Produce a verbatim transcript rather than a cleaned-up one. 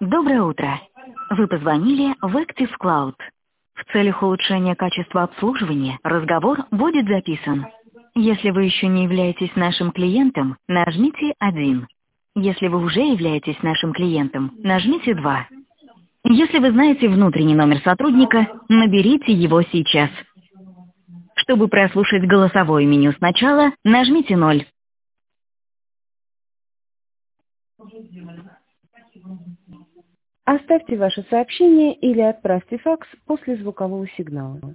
Доброе утро. Вы позвонили в Active Cloud. В целях улучшения качества обслуживания разговор будет записан. Если вы еще не являетесь нашим клиентом, нажмите один. Если вы уже являетесь нашим клиентом, нажмите два. Если вы знаете внутренний номер сотрудника, наберите его сейчас. Чтобы прослушать голосовое меню сначала, нажмите ноль. Оставьте ваше сообщение или отправьте факс после звукового сигнала.